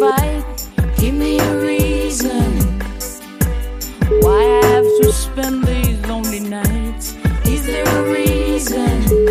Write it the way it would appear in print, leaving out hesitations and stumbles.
fight. Give me a reason why I have to spend these lonely nights. Is there a reason?